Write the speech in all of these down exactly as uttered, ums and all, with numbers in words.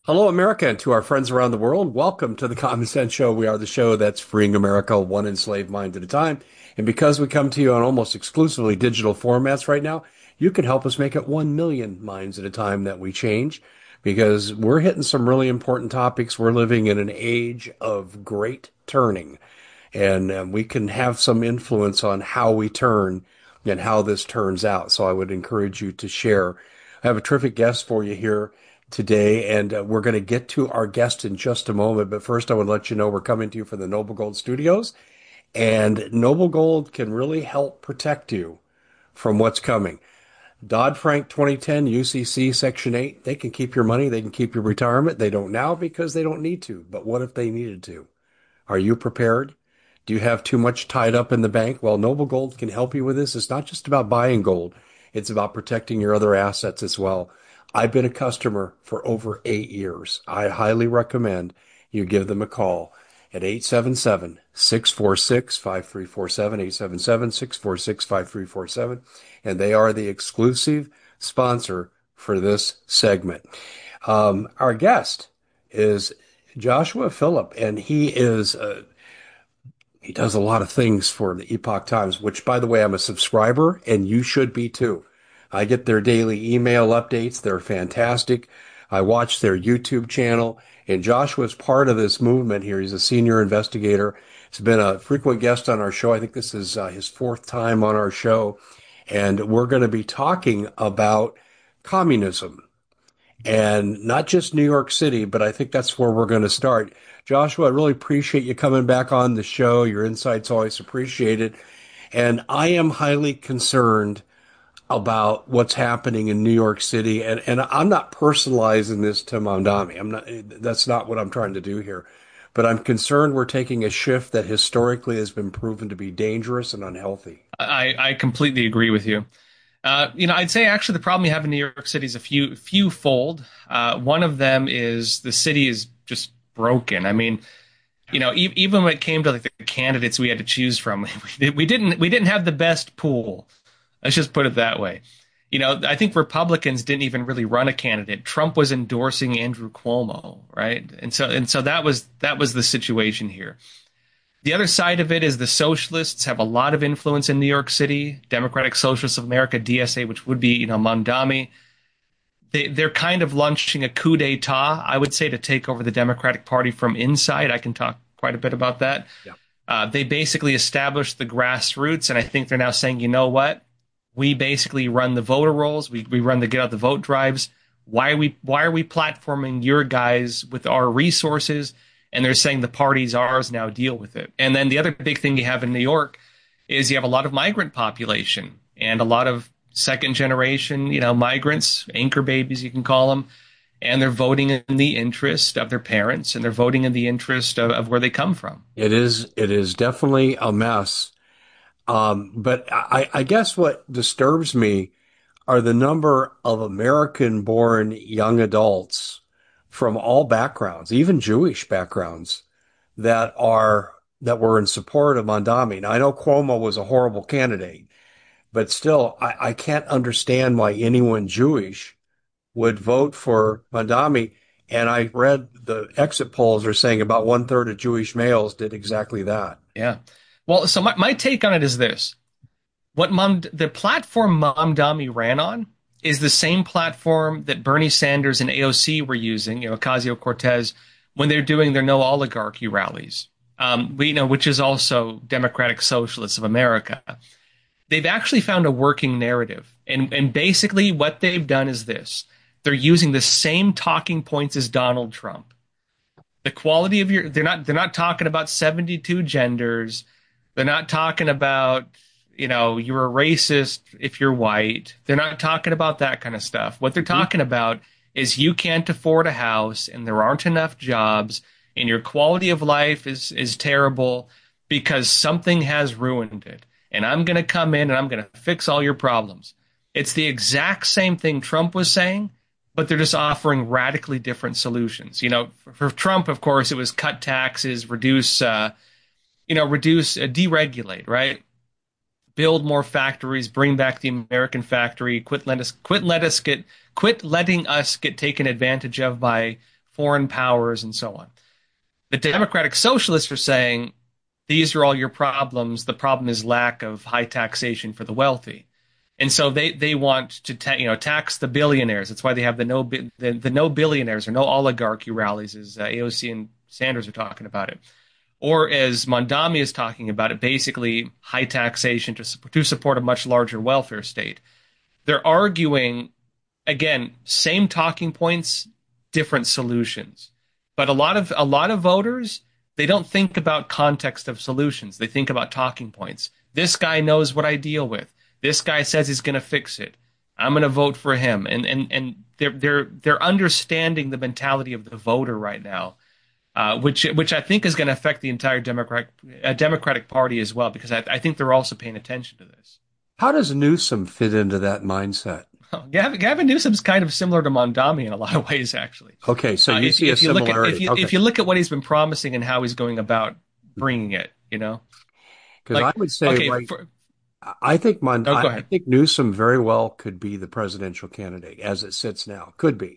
Hello, America, and to our friends around the world, welcome to the Common Sense Show. We are the show that's freeing America one enslaved mind at a time. And because we come to you on almost exclusively digital formats right now, you can help us make it one million minds at a time that we change because we're hitting some really important topics. We're living in an age of great turning, and um, we can have some influence on how we turn and how this turns out. So I would encourage you to share. I have a terrific guest for you here today, and uh, we're going to get to our guest in just a moment. But first, I would let you know we're coming to you from the Noble Gold Studios, and Noble Gold can really help protect you from what's coming. Dodd-Frank twenty ten, U C C Section eight, they can keep your money, they can keep your retirement. They don't now because they don't need to. But what if they needed to? Are you prepared? Do you have too much tied up in the bank? Well, Noble Gold can help you with this. It's not just about buying gold. It's about protecting your other assets as well. I've been a customer for over eight years. I highly recommend you give them a call at eight seven seven, six four six, five three four seven, eight seven seven, six four six, five three four seven. And they are the exclusive sponsor for this segment. Um, our guest is Joshua Phillip, and he is uh, he does a lot of things for the Epoch Times, which, by the way, I'm a subscriber, and you should be too. I get their daily email updates. They're fantastic. I watch their YouTube channel, and Joshua is part of this movement here. He's a senior investigator. He's been a frequent guest on our show. I think this is uh, his fourth time on our show, and we're going to be talking about communism. And not just New York City, but I think that's where we're going to start. Joshua, I really appreciate you coming back on the show. Your insight's always appreciated. And I am highly concerned about what's happening in New York City. And, and I'm not personalizing this to Mamdani. I'm not, that's not what I'm trying to do here. But I'm concerned we're taking a shift that historically has been proven to be dangerous and unhealthy. I, I completely agree with you. Uh, you know, I'd say actually the problem you have in New York City is a few few fold. Uh, one of them is the city is just broken. I mean, you know, e even when it came to like the candidates we had to choose from, we, we didn't we didn't have the best pool. Let's just put it that way. You know, I think Republicans didn't even really run a candidate. Trump was endorsing Andrew Cuomo, right? And so and so that was that was the situation here. The other side of it is the socialists have a lot of influence in New York City. Democratic Socialists of America, D S A, which would be, you know, Mamdani. They, they're kind of launching a coup d'etat, I would say, to take over the Democratic Party from inside. I can talk quite a bit about that. Yeah. Uh, they basically established the grassroots, and I think they're now saying, you know what? We basically run the voter rolls. We, we run the get out the vote drives. Why are we why are we platforming your guys with our resources? And they're saying the party's ours now, deal with it. And then the other big thing you have in New York is you have a lot of migrant population and a lot of second generation, you know, migrants, anchor babies, you can call them. And they're voting in the interest of their parents, and they're voting in the interest of, of where they come from. It is, it is definitely a mess. Um, but I, I guess what disturbs me are the number of American-born young adults from all backgrounds, even Jewish backgrounds, that are that were in support of Mamdani. Now, I know Cuomo was a horrible candidate, but still, I, I can't understand why anyone Jewish would vote for Mamdani. And I read the exit polls are saying about one third of Jewish males did exactly that. Yeah. Well, so my, my take on it is this. What Mom, the platform Mamdani ran on is the same platform that Bernie Sanders and A O C were using, you know, Ocasio-Cortez, when they're doing their no oligarchy rallies, um, we, you know, which is also Democratic Socialists of America. They've actually found a working narrative. And, and basically what they've done is this. They're using the same talking points as Donald Trump. The quality of your, they're not, they're not talking about seventy-two genders. They're not talking about, you know, you're a racist if you're white. They're not talking about that kind of stuff. What they're talking about is you can't afford a house and there aren't enough jobs and your quality of life is, is terrible because something has ruined it. And I'm going to come in and I'm going to fix all your problems. It's the exact same thing Trump was saying, but they're just offering radically different solutions. You know, for, for Trump, of course, it was cut taxes, reduce, uh, you know, reduce, uh, deregulate, right? Build more factories, bring back the American factory, quit let us, quit let us get, quit letting us get taken advantage of by foreign powers, and so on. The Democratic Socialists are saying, these are all your problems. The problem is lack of high taxation for the wealthy. And so they, they want to ta- you know tax the billionaires. That's why they have the no the, the no billionaires or no oligarchy rallies, as uh, A O C and Sanders are talking about it. Or as Mondami is talking about it, basically high taxation to, to support a much larger welfare state. They're arguing, again, same talking points, different solutions. But a lot of a lot of voters, they don't think about context of solutions. They think about talking points. This guy knows what I deal with. This guy says he's going to fix it. I'm going to vote for him. And and and they're they're they're understanding the mentality of the voter right now, uh, which which I think is going to affect the entire Democratic uh, Democratic Party as well, because I, I think they're also paying attention to this. How does Newsom fit into that mindset? Oh, Gavin, Gavin Newsom's kind of similar to Mondami in a lot of ways, actually. Okay, so you uh, if, see if a you similarity. Look at, if, you, okay. if you look at what he's been promising and how he's going about bringing it, you know? Because like, I would say, okay, right, for, I think Mond- oh, I, I think Newsom very well could be the presidential candidate as it sits now. Could be.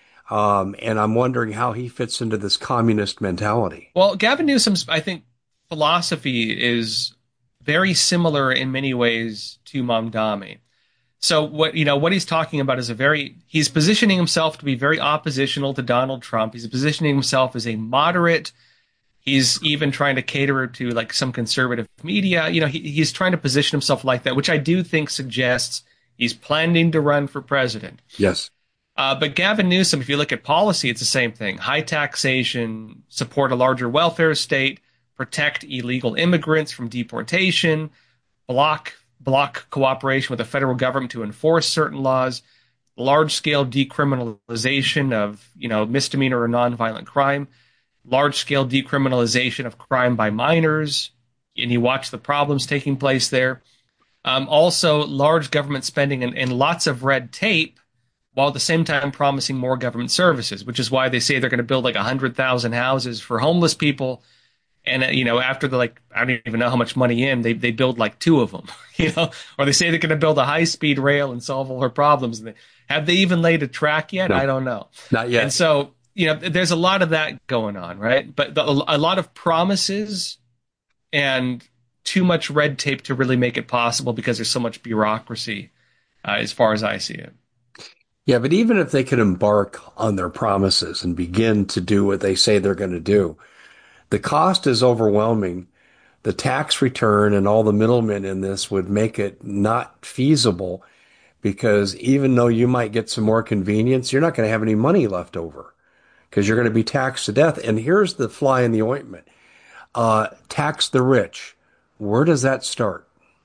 Um, and I'm wondering how he fits into this communist mentality. Well, Gavin Newsom's, I think, philosophy is very similar in many ways to Mamdani. So what you know what he's talking about is a very he's positioning himself to be very oppositional to Donald Trump. He's positioning himself as a moderate. He's even trying to cater to like some conservative media. You know, he, he's trying to position himself like that, which I do think suggests he's planning to run for president. Yes. Uh, but Gavin Newsom, if you look at policy, it's the same thing. High taxation, support a larger welfare state, protect illegal immigrants from deportation, block block cooperation with the federal government to enforce certain laws, large-scale decriminalization of, you know, misdemeanor or nonviolent crime, large-scale decriminalization of crime by minors, and you watch the problems taking place there. Um, also, large government spending and, and lots of red tape, while at the same time promising more government services, which is why they say they're going to build like one hundred thousand houses for homeless people. And, uh, you know, after the, like, I don't even know how much money in, they they build like two of them, you know, or they say they're going to build a high speed rail and solve all our problems. And they, have they even laid a track yet? No, I don't know. Not yet. And so, you know, there's a lot of that going on, right? But the, a lot of promises and too much red tape to really make it possible because there's so much bureaucracy, uh, as far as I see it. Yeah, but even if they could embark on their promises and begin to do what they say they're going to do, the cost is overwhelming. The tax return and all the middlemen in this would make it not feasible, because even though you might get some more convenience, you're not going to have any money left over because you're going to be taxed to death. And here's the fly in the ointment. Uh, tax the rich. Where does that start?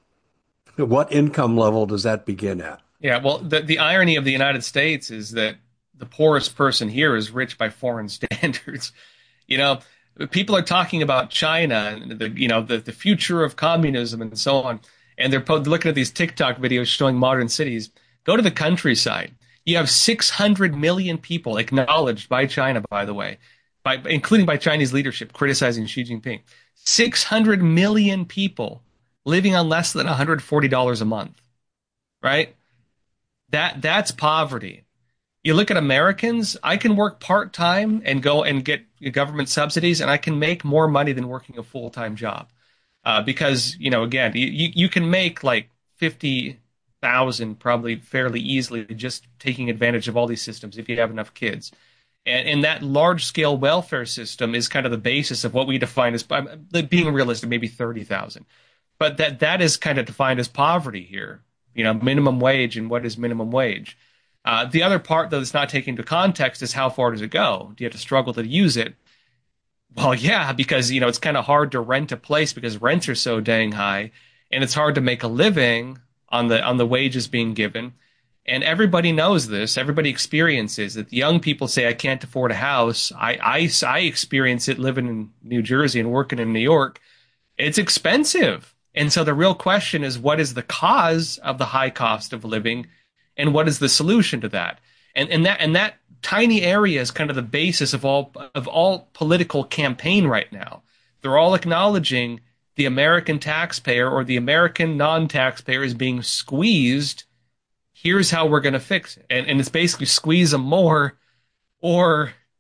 What income level does that begin at? Yeah, well, the, the irony of the United States is that the poorest person here is rich by foreign standards. You know, people are talking about China and the, you know, the, the future of communism and so on. And they're po- looking at these TikTok videos showing modern cities. Go to the countryside. You have six hundred million people acknowledged by China, by the way, by, including by Chinese leadership, criticizing Xi Jinping. six hundred million people living on less than one hundred forty dollars a month, right? That that's poverty. You look at Americans, I can work part-time and go and get government subsidies, and I can make more money than working a full-time job. Uh, because, you know, again, you, you can make like fifty thousand probably fairly easily just taking advantage of all these systems if you have enough kids. And, and that large-scale welfare system is kind of the basis of what we define as, being realistic, maybe thirty thousand. But that that is kind of defined as poverty here. You know, minimum wage and what is minimum wage. Uh, the other part, though, that's not taken into context is how far does it go? Do you have to struggle to use it? Well, yeah, because, you know, it's kind of hard to rent a place because rents are so dang high, and it's hard to make a living on the on the wages being given. And everybody knows this. Everybody experiences that. The young people say, I can't afford a house. I, I, I experience it living in New Jersey and working in New York. It's expensive. And so the real question is, what is the cause of the high cost of living, and what is the solution to that? And and that and that tiny area is kind of the basis of all of all political campaign right now. They're all acknowledging the American taxpayer or the American non-taxpayer is being squeezed. Here's how we're going to fix it. And and it's basically squeeze them more, or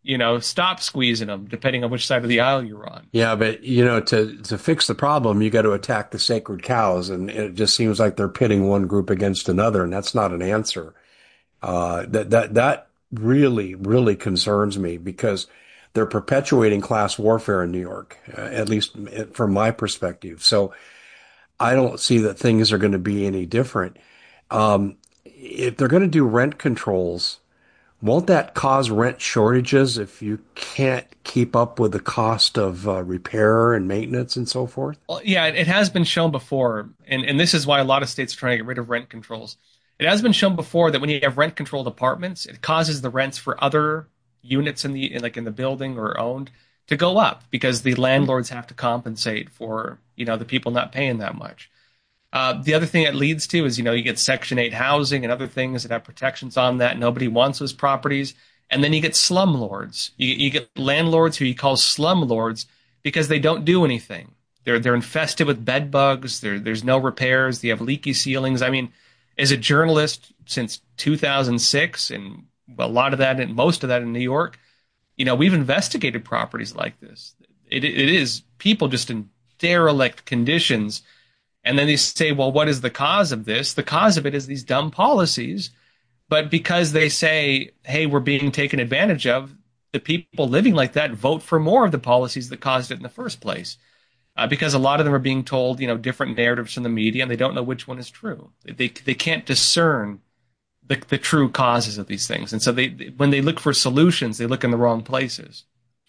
you know, stop squeezing them, depending on which side of the aisle you're on. Yeah, but you know, to to fix the problem, you got to attack the sacred cows, and it just seems like they're pitting one group against another, and that's not an answer. Uh, that that that really really concerns me because they're perpetuating class warfare in New York, uh, at least from my perspective. So I don't see that things are going to be any different. Um, if they're going to do rent controls, won't that cause rent shortages if you can't keep up with the cost of uh, repair and maintenance and so forth? Well, yeah, it has been shown before, and, and this is why a lot of states are trying to get rid of rent controls. It has been shown before that when you have rent controlled apartments, it causes the rents for other units in the in, like in the building or owned to go up because the landlords have to compensate for, you know, the people not paying that much. Uh, the other thing it leads to is, you know, you get Section eight housing and other things that have protections on that. Nobody wants those properties. And then you get slumlords. You, you get landlords who you call slumlords because they don't do anything. They're they're infested with bed bugs. There there's no repairs. They have leaky ceilings. I mean, as a journalist since two thousand six, and a lot of that and most of that in New York, you know, we've investigated properties like this. It it is people just in derelict conditions. And then they say, well, what is the cause of this? The cause of it is these dumb policies. But because they say, hey, we're being taken advantage of, the people living like that vote for more of the policies that caused it in the first place. Uh, because a lot of them are being told, you know, different narratives from the media, and they don't know which one is true. They they can't discern the the true causes of these things. And so they when they look for solutions, they look in the wrong places.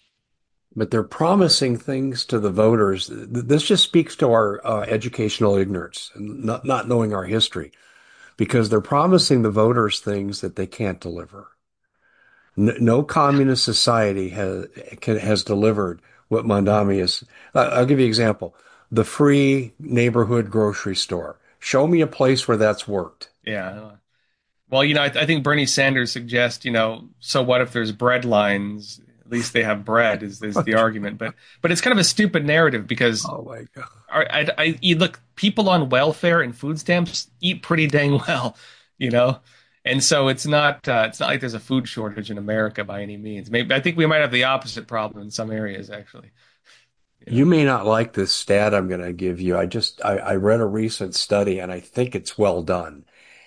But they're promising things to the voters. This just speaks to our uh, educational ignorance and not, not knowing our history, because they're promising the voters things that they can't deliver. No, no communist society has can, has delivered what Mamdani is. Uh, I'll give you an example. The free neighborhood grocery store. Show me a place where that's worked. Yeah. Well, you know, I, I think Bernie Sanders suggests, you know, so what if there's bread lines? At least they have bread is, is the argument, but but it's kind of a stupid narrative because Oh my God. I, I, I you look, people on welfare and food stamps eat pretty dang well, you know, and so it's not uh, it's not like there's a food shortage in America by any means. Maybe I think we might have the opposite problem in some areas actually. You You know? may not like this stat I'm going to give you. I just I, I read a recent study and I think it's well done.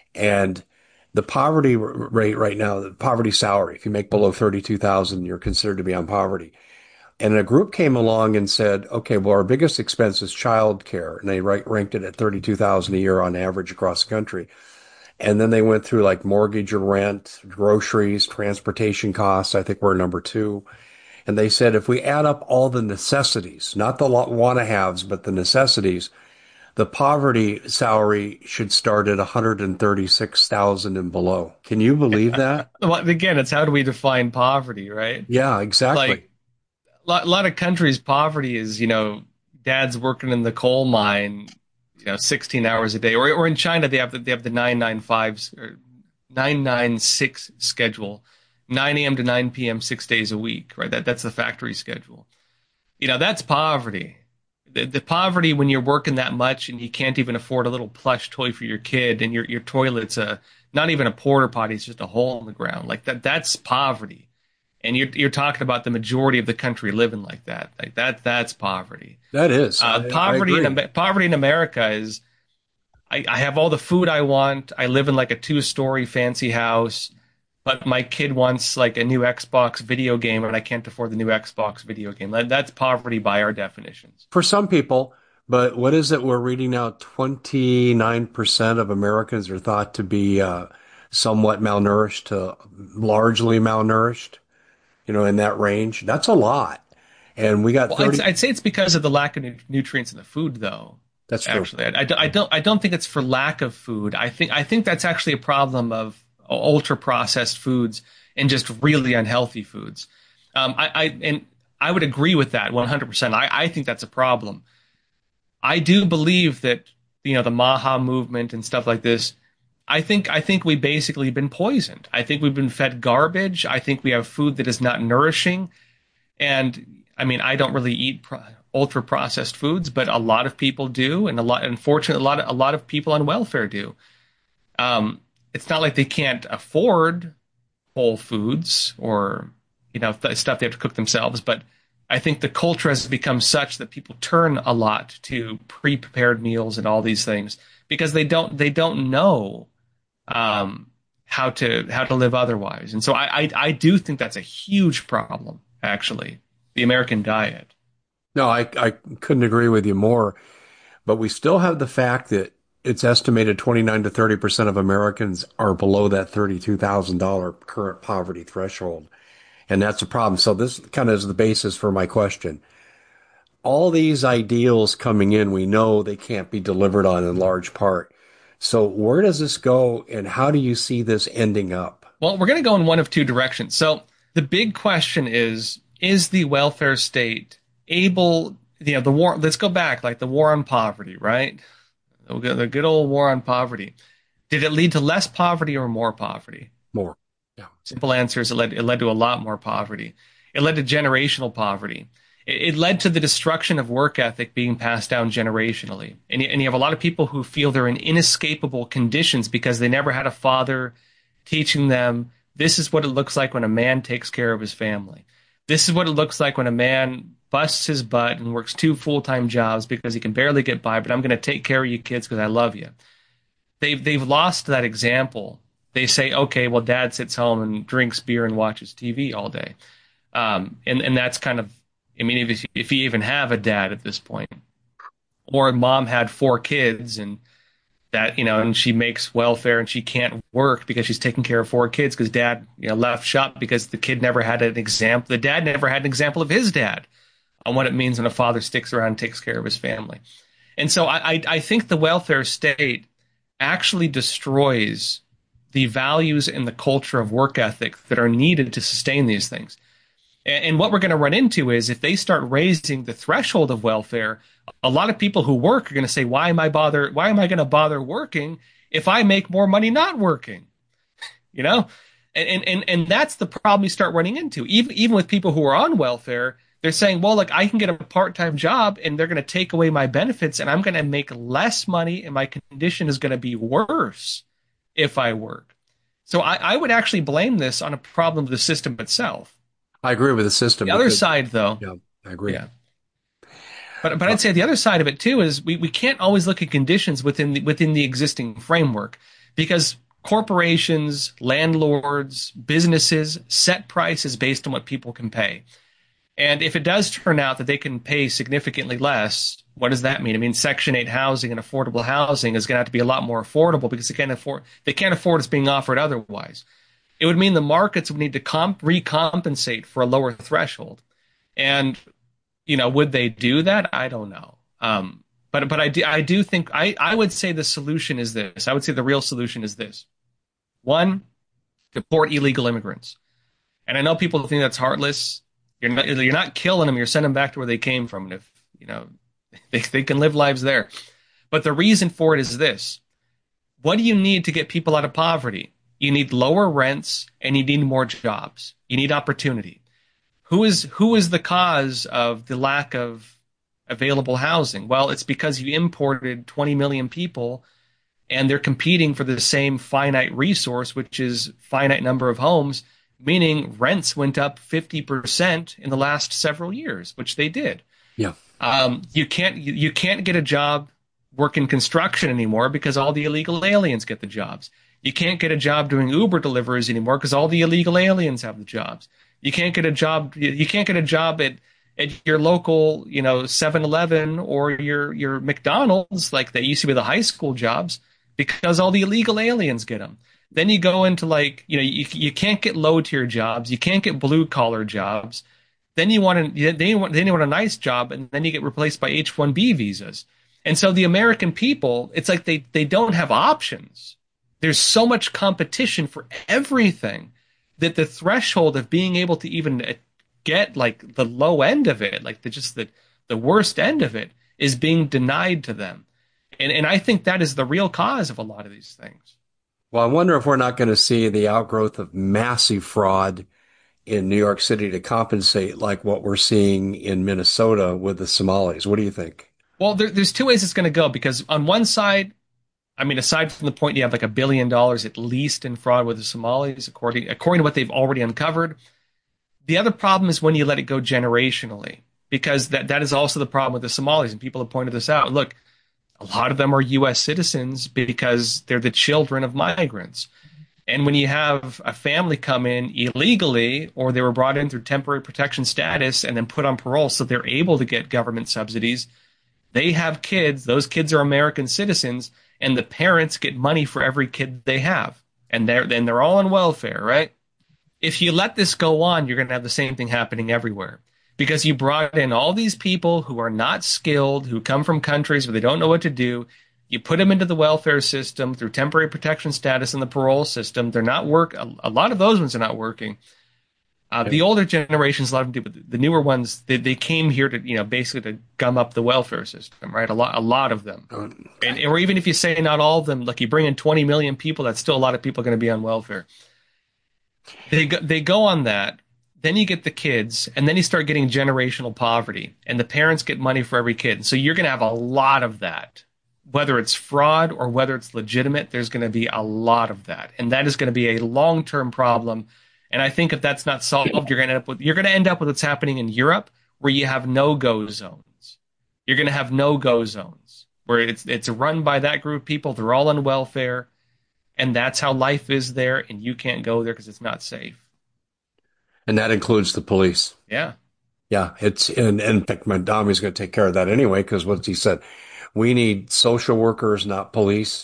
And the poverty rate right now, the poverty salary, if you make below thirty-two thousand, you're considered to be on poverty. And a group came along and said, okay, well, our biggest expense is child care. And they ranked it at thirty-two thousand a year on average across the country. And then they went through like mortgage or rent, groceries, transportation costs. I think we're number two. And they said, if we add up all the necessities, not the want-to-haves, but the necessities, the poverty salary should start at one hundred thirty-six thousand and below. Can you believe that? Well, again, it's how do we define poverty, right? Yeah, exactly. Like a lot, lot of countries, poverty is, you know, dad's working in the coal mine, you know, sixteen hours a day. Or, or in China, they have the, they have the nine nine five or nine nine six schedule, nine a m to nine p m, six days a week, right? That, that's the factory schedule. You know, that's poverty. The, the poverty when you're working that much and you can't even afford a little plush toy for your kid and your, your toilet's a, not even a porta potty, it's just a hole in the ground. Like that, that's poverty. And you're you're talking about the majority of the country living like that. Like that that's poverty. That is. Uh, I, poverty I in poverty in America is I, I have all the food I want. I live in like a two-story fancy house, but my kid wants like a new Xbox video game and I can't afford the new Xbox video game. That, that's poverty by our definitions. For some people, but what is it we're reading now? twenty-nine percent of Americans are thought to be uh, somewhat malnourished to largely malnourished, you know, in that range. That's a lot. And we got Well, thirty. I'd, I'd say it's because of the lack of nu- nutrients in the food, though. That's true. Actually, I, I, don't- I don't I don't think it's for lack of food. I think I think that's actually a problem of ultra processed foods and just really unhealthy foods. Um, I, I and I would agree with that one hundred percent. I, I think that's a problem. I do believe that, you know, the Maha movement and stuff like this. I think I think we basically been poisoned. I think we've been fed garbage. I think we have food that is not nourishing. And I mean, I don't really eat pro- ultra processed foods, but a lot of people do, and a lot, unfortunately, a lot of a lot of people on welfare do. Um, it's not like they can't afford whole foods or you know, th- stuff they have to cook themselves. But I think the culture has become such that people turn a lot to pre-prepared meals and all these things because they don't they don't know um, how to how to live otherwise. And so I, I I do think that's a huge problem, actually, the American diet. No, I, I couldn't agree with you more. But we still have the fact that it's estimated twenty-nine to thirty percent of Americans are below that thirty-two thousand dollars current poverty threshold. And that's a problem. So this kind of is the basis for my question. All these ideals coming in, we know they can't be delivered on in large part. So where does this go and how do you see this ending up? Well, we're going to go in one of two directions. So the big question is, is the welfare state able, you know, the war, let's go back, like the war on poverty, right? The good old war on poverty. Did it lead to less poverty or more poverty? More. Yeah. Simple answer is it led, it led to a lot more poverty. It led to generational poverty. It, it led to the destruction of work ethic being passed down generationally. And you, and you have a lot of people who feel they're in inescapable conditions because they never had a father teaching them this is what it looks like when a man takes care of his family. This is what it looks like when a man busts his butt and works two full-time jobs because he can barely get by, but I'm going to take care of you kids because I love you. They've, they've lost that example. They say, okay, well, dad sits home and drinks beer and watches T V all day. Um, and, and that's kind of, I mean, if, if you even have a dad at this point, or mom had four kids and that, you know, and she makes welfare and she can't work because she's taking care of four kids because dad, you know, left shop because the kid never had an example. The dad never had an example of his dad on what it means when a father sticks around and takes care of his family. And so I, I, I think the welfare state actually destroys the values and the culture of work ethic that are needed to sustain these things. And, and what we're going to run into is if they start raising the threshold of welfare, a lot of people who work are going to say, why am I bother? Why am I going to bother working if I make more money not working? You know, and, and, and, and that's the problem you start running into. Even, even with people who are on welfare, they're saying, well, look, I can get a part-time job and they're going to take away my benefits and I'm going to make less money and my condition is going to be worse if I work. So I, I would actually blame this on a problem of the system itself. I agree with the system. The other side, though. Yeah, I agree. Yeah. But but I'd say the other side of it too is we, we can't always look at conditions within the, within the existing framework because corporations, landlords, businesses set prices based on what people can pay. And if it does turn out that they can pay significantly less, what does that mean? I mean, Section eight housing and affordable housing is going to have to be a lot more affordable because they can't afford they can't afford it's being offered otherwise. It would mean the markets would need to comp, recompensate for a lower threshold. And you know, would they do that? I don't know. Um, but but I do, I do think I, I would say the solution is this. I would say the real solution is this. One, deport illegal immigrants. And I know people think that's heartless. You're not you're not killing them. You're sending them back to where they came from. And if you know they they can live lives there. But the reason for it is this. What do you need to get people out of poverty? You need lower rents and you need more jobs. You need opportunity. Who is who is the cause of the lack of available housing? Well, it's because you imported twenty million people and they're competing for the same finite resource, which is finite number of homes, meaning rents went up fifty percent in the last several years, which they did. Yeah. Um, you can't you, you can't get a job working construction anymore because all the illegal aliens get the jobs. You can't get a job doing Uber deliveries anymore because all the illegal aliens have the jobs. You can't get a job. You can't get a job at, at your local, you know, seven eleven or your your McDonald's like they used to be the high school jobs because all the illegal aliens get them. Then you go into like, you know, you you can't get low tier jobs. You can't get blue collar jobs. Then you want to then you want then you want a nice job, and then you get replaced by H one B visas. And so the American people, it's like they they don't have options. There's so much competition for everything that the threshold of being able to even get like the low end of it, like the just the, the worst end of it, is being denied to them. And and I think that is the real cause of a lot of these things. Well, I wonder if we're not going to see the outgrowth of massive fraud in New York City to compensate like what we're seeing in Minnesota with the Somalis. What do you think? Well, there, there's two ways it's going to go, because on one side, I mean, aside from the point you have like a billion dollars at least in fraud with the Somalis, according according to what they've already uncovered, The other problem is when you let it go generationally, because that, that is also the problem with the Somalis, and people have pointed this out. Look, a lot of them are U S citizens because they're the children of migrants. And when you have a family come in illegally, or they were brought in through temporary protection status and then put on parole so they're able to get government subsidies, they have kids. Those kids are American citizens, and the parents get money for every kid they have. And they're, then they're all on welfare, right? If you let this go on, you're going to have the same thing happening everywhere, because you brought in all these people who are not skilled, who come from countries where they don't know what to do. You put them into the welfare system through temporary protection status and the parole system. They're not work. A, a lot of those ones are not working. Uh, the older generations, a lot of them do, but the newer ones, they, they came here to, you know, basically to gum up the welfare system, right? A lot, a lot of them. Okay. And, or even if you say not all of them, like you bring in twenty million people, that's still a lot of people going to be on welfare. They go, they go on that. Then you get the kids, and then you start getting generational poverty, and the parents get money for every kid. So you're going to have a lot of that. Whether it's fraud or whether it's legitimate, there's going to be a lot of that. And that is going to be a long-term problem. And I think if that's not solved, you're going to end up with, you're going to end up with what's happening in Europe, where you have no-go zones. You're going to have no-go zones where it's it's run by that group of people. They're all on welfare, and that's how life is there, and you can't go there because it's not safe. And that includes the police. Yeah. Yeah. It's, and, and in fact, Mamdami's going to take care of that anyway, because what he said, we need social workers, not police.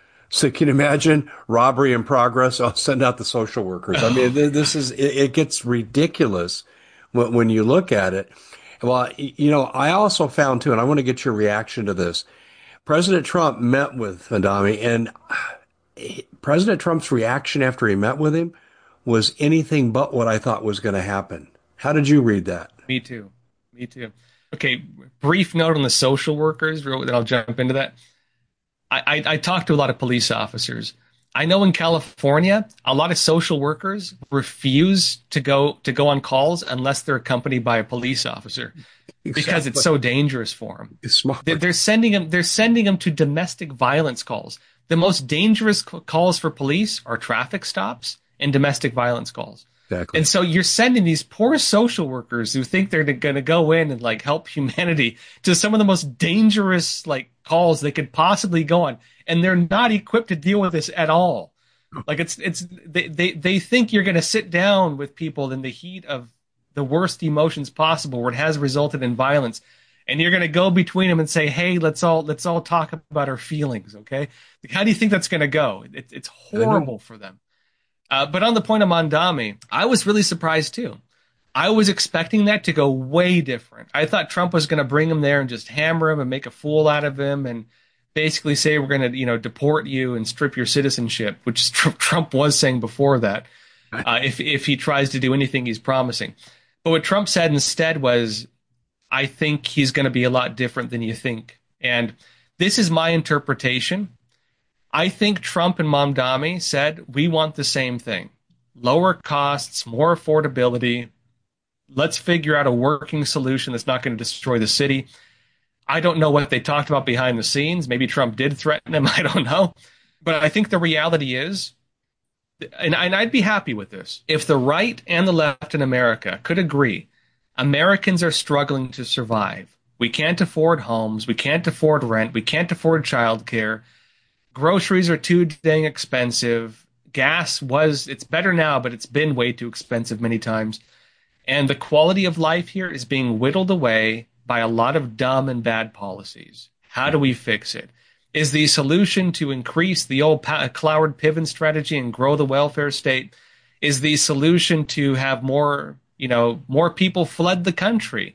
So can you imagine robbery in progress? I'll send out the social workers. I mean, this is, it, it gets ridiculous when, when you look at it. Well, you know, I also found too, and I want to get your reaction to this. President Trump met with Mamdani, and President Trump's reaction after he met with him was anything but what I thought was going to happen. How did you read that? Me too. Me too. Okay, brief note on the social workers, then I'll jump into that. I, I, I talked to a lot of police officers. I know in California, a lot of social workers refuse to go to go on calls unless they're accompanied by a police officer, because exactly. It's so dangerous for them. It's smart. They're, they're sending them. They're sending them to domestic violence calls. The most dangerous calls for police are traffic stops and domestic violence calls. Exactly. And so you're sending these poor social workers who think they're going to go in and like help humanity to some of the most dangerous like calls they could possibly go on. And they're not equipped to deal with this at all. Like it's, it's, they, they, they think you're going to sit down with people in the heat of the worst emotions possible where it has resulted in violence. And you're going to go between them and say, hey, let's all, let's all talk about our feelings. Okay. Like, how do you think that's going to go? It, it's horrible for them. Uh, but on the point of Mamdani, I was really surprised too. I was expecting that to go way different. I thought Trump was going to bring him there and just hammer him and make a fool out of him and basically say we're going to, you know, deport you and strip your citizenship, which Trump was saying before that, uh, if if he tries to do anything he's promising. But what Trump said instead was, I think he's going to be a lot different than you think. And this is my interpretation. I think Trump and Mamdani said, we want the same thing. Lower costs, more affordability. Let's figure out a working solution that's not going to destroy the city. I don't know what they talked about behind the scenes. Maybe Trump did threaten him. I don't know. But I think the reality is, and I'd be happy with this, if the right and the left in America could agree, Americans are struggling to survive. We can't afford homes. We can't afford rent. We can't afford childcare. Groceries are too dang expensive. Gas was, it's better now, but it's been way too expensive many times. And the quality of life here is being whittled away by a lot of dumb and bad policies. How do we fix it? Is the solution to increase the old Cloward Piven strategy and grow the welfare state? Is the solution to have more, you know, more people flood the country?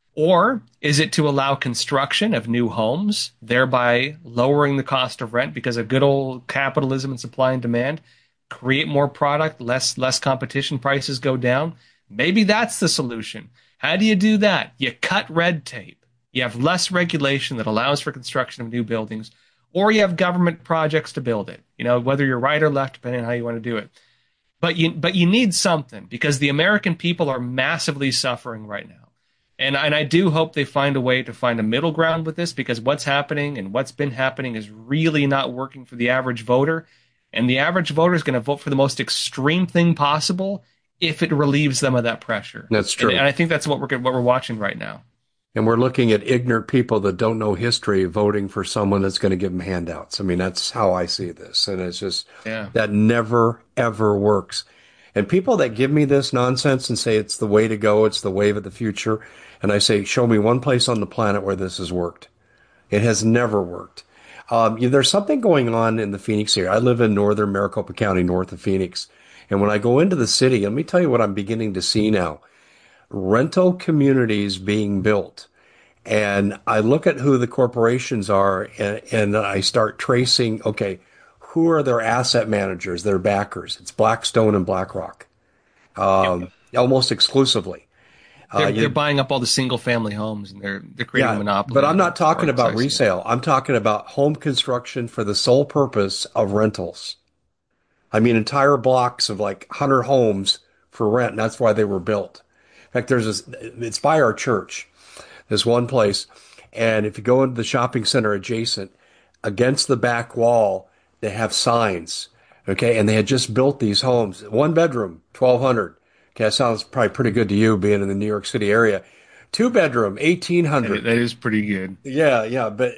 Or is it to allow construction of new homes, thereby lowering the cost of rent because of good old capitalism and supply and demand, create more product, less less competition, prices go down? Maybe that's the solution. How do you do that? You cut red tape. You have less regulation that allows for construction of new buildings, or you have government projects to build it, you know, whether you're right or left, depending on how you want to do it. But you, but you need something, because the American people are massively suffering right now. And, and I do hope they find a way to find a middle ground with this, because what's happening and what's been happening is really not working for the average voter. And the average voter is going to vote for the most extreme thing possible if it relieves them of that pressure. That's true. And, and I think that's what we're what we're watching right now. And we're looking at ignorant people that don't know history voting for someone that's going to give them handouts. I mean, that's how I see this. And it's just, Yeah. that never, ever works. And people that give me this nonsense and say it's the way to go, it's the wave of the future. And I say, show me one place on the planet where this has worked. It has never worked. Um, you know, there's something going on in the Phoenix area. I live in northern Maricopa County, north of Phoenix. And when I go into the city, let me tell you what I'm beginning to see now. Rental communities being built. And I look at who the corporations are, and, and I start tracing, okay, who are their asset managers, their backers? It's Blackstone and BlackRock, um, yep. almost exclusively. They're, uh, you, they're buying up all the single family homes, and they're they're creating yeah, a monopoly. But I'm not talking about resale. I'm talking about home construction for the sole purpose of rentals. I mean, entire blocks of like one hundred homes for rent, and that's why they were built. In fact, there's this, it's by our church, this one place, and if you go into the shopping center adjacent, against the back wall, they have signs, okay, and they had just built these homes, one bedroom, twelve hundred. Okay, that sounds probably pretty good to you being in the New York City area. Two bedroom, eighteen hundred. That is pretty good. Yeah, yeah, but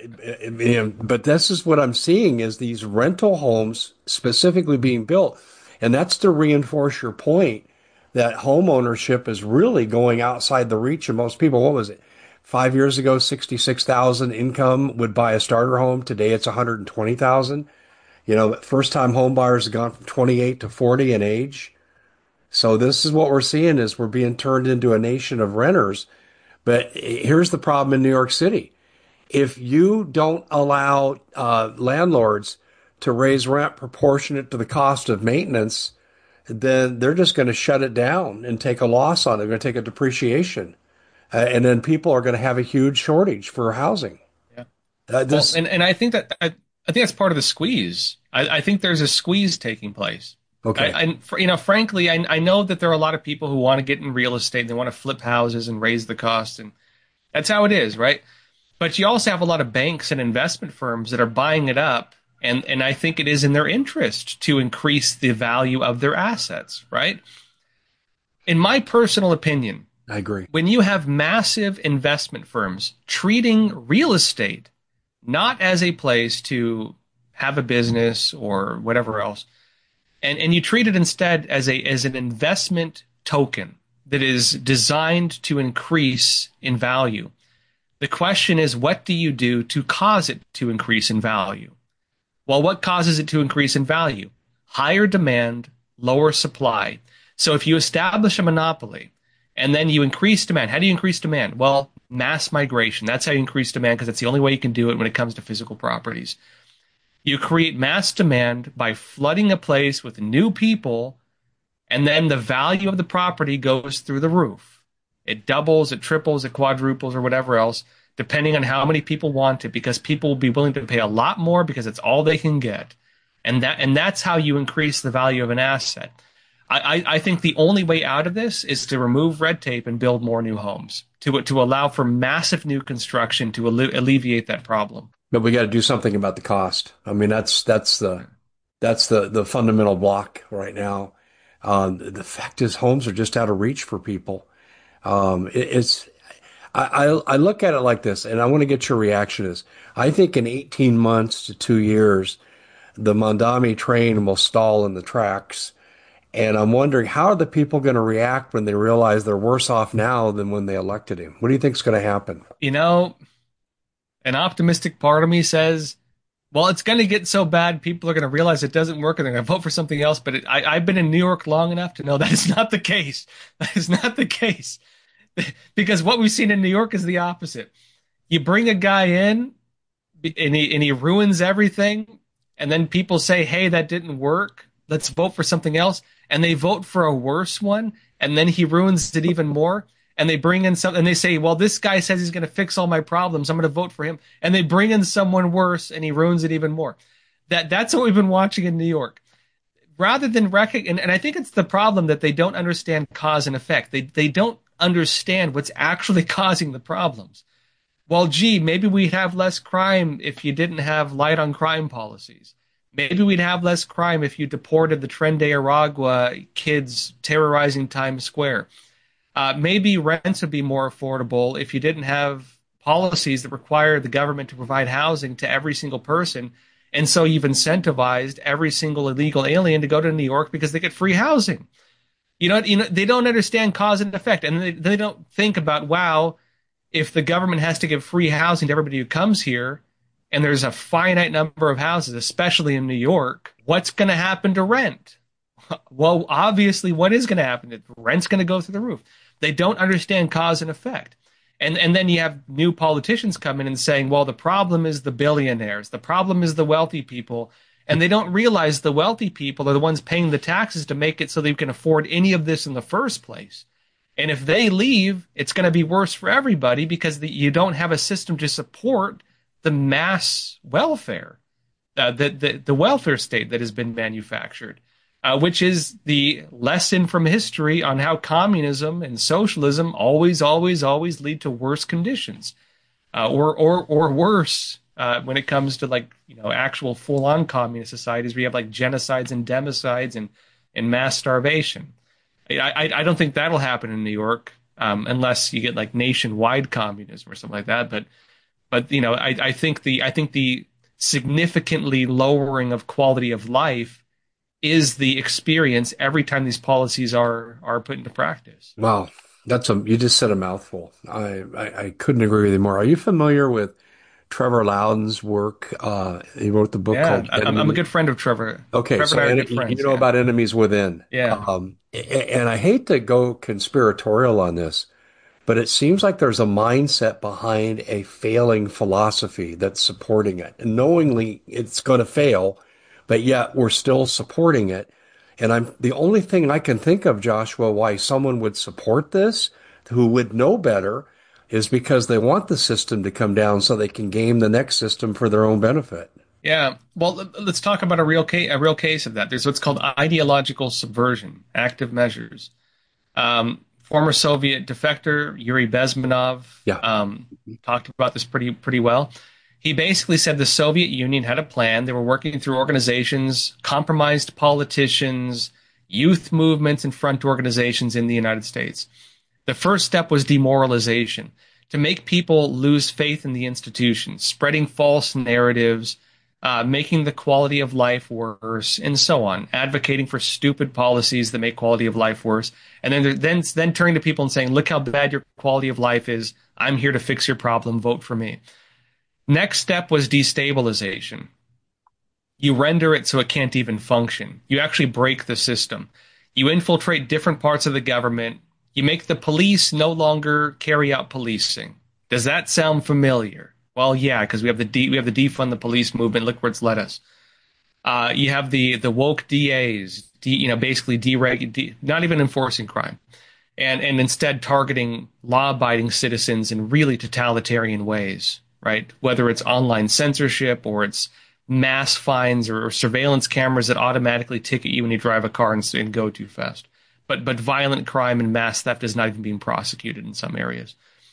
but this is what I'm seeing is these rental homes specifically being built, and that's to reinforce your point that home ownership is really going outside the reach of most people. What was it? Five years ago, sixty-six thousand income would buy a starter home. Today, it's one hundred twenty thousand. You know, first-time home buyers have gone from twenty-eight to forty in age. So this is what we're seeing is we're being turned into a nation of renters. But here's the problem in New York City. If you don't allow uh, landlords to raise rent proportionate to the cost of maintenance, then they're just going to shut it down and take a loss on it. They're going to take a depreciation. Uh, and then people are going to have a huge shortage for housing. Yeah. Uh, this, well, and, and I think that I, I think that's part of the squeeze. I, I think there's a squeeze taking place. Okay. I, I, you know, frankly, I, I know that there are a lot of people who want to get in real estate and they want to flip houses and raise the cost, and that's how it is, right? But you also have a lot of banks and investment firms that are buying it up, and and I think it is in their interest to increase the value of their assets, right? In my personal opinion, I agree. When you have massive investment firms treating real estate not as a place to have a business or whatever else, And and you treat it instead as a as an investment token that is designed to increase in value. The question is, what do you do to cause it to increase in value? Well, what causes it to increase in value? Higher demand, lower supply. So if you establish a monopoly and then you increase demand, how do you increase demand? Well, mass migration. That's how you increase demand, because that's the only way you can do it when it comes to physical properties. You create mass demand by flooding a place with new people, and then the value of the property goes through the roof. It doubles, it triples, it quadruples, or whatever else, depending on how many people want it, because people will be willing to pay a lot more because it's all they can get. And that and that's how you increase the value of an asset. I, I, I think the only way out of this is to remove red tape and build more new homes, to, to allow for massive new construction to alle- alleviate that problem. But we got to do something about the cost. I mean, that's that's the that's the the fundamental block right now. Um, the fact is, homes are just out of reach for people. Um, it, it's I, I I look at it like this, and I want to get your reaction. Is I think in eighteen months to two years, the Mamdani train will stall in the tracks, and I'm wondering how are the people going to react when they realize they're worse off now than when they elected him? What do you think is going to happen? You know, an optimistic part of me says, well, it's going to get so bad, people are going to realize it doesn't work and they're going to vote for something else. But it, I, I've been in New York long enough to know that is not the case. That is not the case. Because what we've seen in New York is the opposite. You bring a guy in and he, and he ruins everything. And then people say, hey, that didn't work. Let's vote for something else. And they vote for a worse one. And then he ruins it even more. And they bring in some, and they say, well, this guy says he's going to fix all my problems. I'm going to vote for him. And they bring in someone worse and he ruins it even more. That That's what we've been watching in New York. Rather than recognize, and, and I think it's the problem that they don't understand cause and effect. They, they don't understand what's actually causing the problems. Well, gee, maybe we'd have less crime if you didn't have light on crime policies. Maybe we'd have less crime if you deported the Tren de Aragua kids terrorizing Times Square. Uh, maybe rents would be more affordable if you didn't have policies that require the government to provide housing to every single person. And so you've incentivized every single illegal alien to go to New York because they get free housing. You know, you know, they don't understand cause and effect, and they, they don't think about, wow, if the government has to give free housing to everybody who comes here, and there's a finite number of houses, especially in New York, what's going to happen to rent? Well, obviously, what is going to happen? Rent's going to go through the roof. They don't understand cause and effect. And and then you have new politicians come in and saying, well, the problem is the billionaires. The problem is the wealthy people. And they don't realize the wealthy people are the ones paying the taxes to make it so they can afford any of this in the first place. And if they leave, it's going to be worse for everybody because the, you don't have a system to support the mass welfare, uh, the, the, the welfare state that has been manufactured. Uh, which is the lesson from history on how communism and socialism always, always, always lead to worse conditions, uh, or or or worse uh, when it comes to like you know actual full-on communist societies where you have like genocides and democides and and mass starvation. I I, I don't think that'll happen in New York um, unless you get like nationwide communism or something like that. But but you know I I think the I think the significantly lowering of quality of life is the experience every time these policies are are put into practice. Wow, that's a you just said a mouthful. I, I, I couldn't agree with you more. Are you familiar with Trevor Loudon's work? Uh, he wrote the book Yeah, called I'm, I'm a good friend of Trevor. Okay, Trevor so and I are en- good friends, you know yeah. about enemies within. Yeah. Um, a- and I hate to go conspiratorial on this, but it seems like there's a mindset behind a failing philosophy that's supporting it. And knowingly it's going to fail, but yet we're still supporting it. And I'm the only thing I can think of, Joshua, why someone would support this, who would know better, is because they want the system to come down so they can game the next system for their own benefit. Yeah. Well, let's talk about a real case, a real case of that. There's what's called ideological subversion, active measures. Um, former Soviet defector Yuri Bezmenov Yeah. um, talked about this pretty pretty well. He basically said the Soviet Union had a plan. They were working through organizations, compromised politicians, youth movements, and front organizations in the United States. The first step was demoralization, to make people lose faith in the institutions, spreading false narratives, uh, making the quality of life worse, and so on, advocating for stupid policies that make quality of life worse, and then then then turning to people and saying, look how bad your quality of life is. I'm here to fix your problem. Vote for me. Next step was destabilization. You render it so it can't even function. You actually break the system. You infiltrate different parts of the government. You make the police no longer carry out policing. Does that sound familiar? Well, yeah, because we have the de- we have the defund the police movement. Look where it's led us. Uh, you have the the woke D As, de- you know, basically dereg- de- not even enforcing crime, and and instead targeting law-abiding citizens in really totalitarian ways. Right? Whether it's online censorship or it's mass fines or, or surveillance cameras that automatically ticket you when you drive a car and, and go too fast. But but violent crime and mass theft is not even being prosecuted in some areas.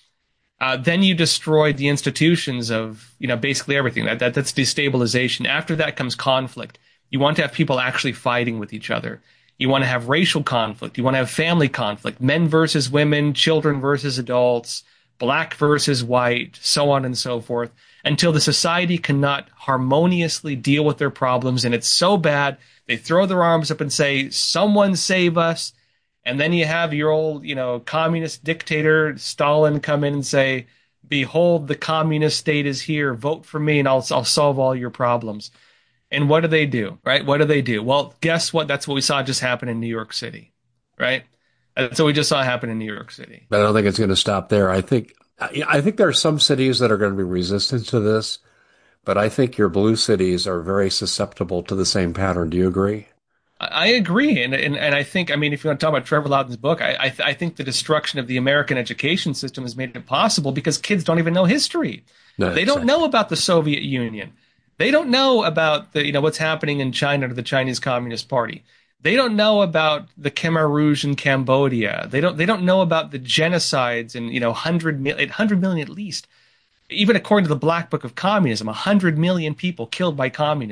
Uh, then you destroy the institutions of, you know, basically everything. That, that that's destabilization. After that comes conflict. You want to have people actually fighting with each other. You want to have racial conflict. You want to have family conflict. Men versus women, children versus adults, black versus white, so on and so forth, until the society cannot harmoniously deal with their problems. And it's so bad, they throw their arms up and say, someone save us. And then you have your old, you know, communist dictator Stalin come in and say, behold, the communist state is here. Vote for me and I'll, I'll solve all your problems. And what do they do, right? What do they do? Well, guess what? That's what we saw just happen in New York City, right? That's what we just saw happen in New York City. But I don't think it's going to stop there. I think I think there are some cities that are going to be resistant to this, but I think your blue cities are very susceptible to the same pattern. Do you agree? I agree, and, and and I think, I mean, if you want to talk about Trevor Loudon's book, I I, th- I think the destruction of the American education system has made it possible because kids don't even know history. No, they don't know about the Soviet Union. They don't know about the you know what's happening in China to the Chinese Communist Party. They don't know about the Khmer Rouge in Cambodia. They don't they don't know about the genocides and you know one hundred million, one hundred million at least. Even according to the Black Book of Communism, one hundred million people killed by communism.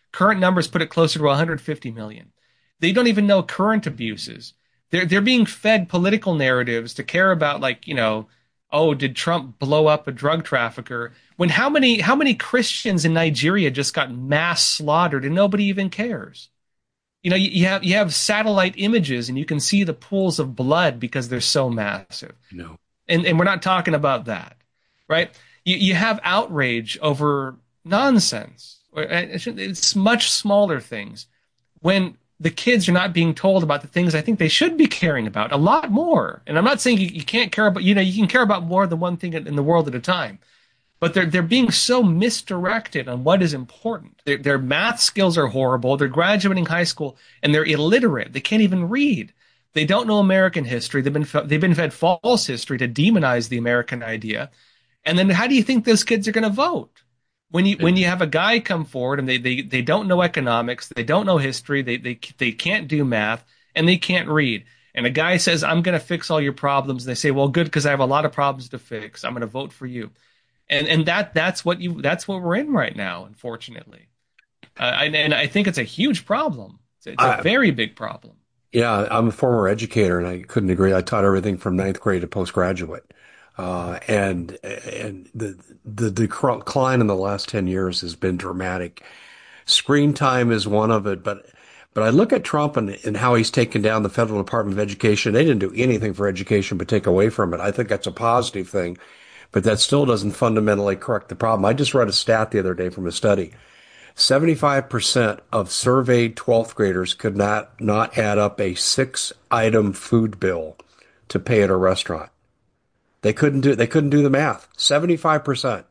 Current numbers put it closer to one hundred fifty million. They don't even know current abuses. They're they're being fed political narratives to care about, like, you know, oh, did Trump blow up a drug trafficker? When how many how many Christians in Nigeria just got mass slaughtered and nobody even cares? You know, you, you have you have satellite images and you can see the pools of blood because they're so massive. No. And and we're not talking about that, right? You you have outrage over nonsense. It's much smaller things. When the kids are not being told about the things I think they should be caring about a lot more. And I'm not saying you, you can't care about, you know, you can care about more than one thing in the world at a time. But they're they're being so misdirected on what is important. Their, their math skills are horrible. They're graduating high school and they're illiterate. They can't even read. They don't know American history. They've been they've been fed false history to demonize the American idea. And then how do you think those kids are going to vote? When you when you have a guy come forward and they, they, they don't know economics, they don't know history, they, they they can't do math, and they can't read. And a guy says, I'm going to fix all your problems. And they say, well, good, because I have a lot of problems to fix. I'm going to vote for you. And and that that's what you that's what we're in right now, unfortunately. Uh, and, and I think it's a huge problem. It's, it's a I, very big problem. Yeah, I'm a former educator, and I couldn't agree. I taught everything from ninth grade to postgraduate. Uh, and and the the decline in the last ten years has been dramatic. Screen time is one of it, but but I look at Trump and, and how he's taken down the Federal Department of Education. They didn't do anything for education but take away from it. I think that's a positive thing, but that still doesn't fundamentally correct the problem. I just read a stat the other day from a study. seventy-five percent of surveyed twelfth graders could not not add up a six-item food bill to pay at a restaurant. They couldn't do they couldn't do the math. seventy-five percent.